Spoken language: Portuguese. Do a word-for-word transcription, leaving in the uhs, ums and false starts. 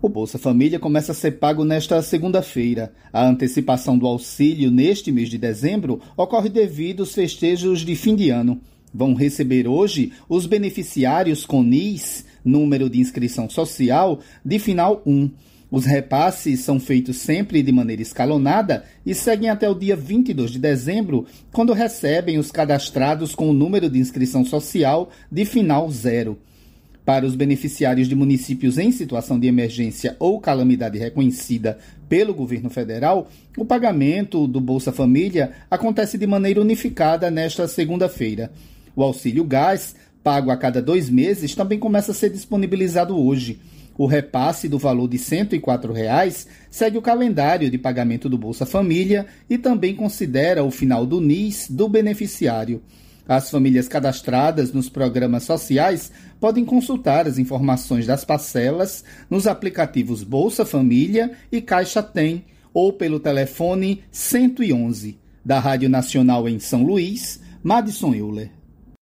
O Bolsa Família começa a ser pago nesta segunda-feira. A antecipação do auxílio neste mês de dezembro ocorre devido aos festejos de fim de ano. Vão receber hoje os beneficiários com N I S, número de inscrição social, de final um. Os repasses são feitos sempre de maneira escalonada e seguem até o dia vinte e dois de dezembro, quando recebem os cadastrados com o número de inscrição social de final zero. Para os beneficiários de municípios em situação de emergência ou calamidade reconhecida pelo governo federal, o pagamento do Bolsa Família acontece de maneira unificada nesta segunda-feira. O auxílio gás, pago a cada dois meses, também começa a ser disponibilizado hoje. O repasse do valor de cento e quatro reais segue o calendário de pagamento do Bolsa Família e também considera o final do N I S do beneficiário. As famílias cadastradas nos programas sociais podem consultar as informações das parcelas nos aplicativos Bolsa Família e Caixa Tem ou pelo telefone cento e onze. Da Rádio Nacional em São Luís, Madison Euler.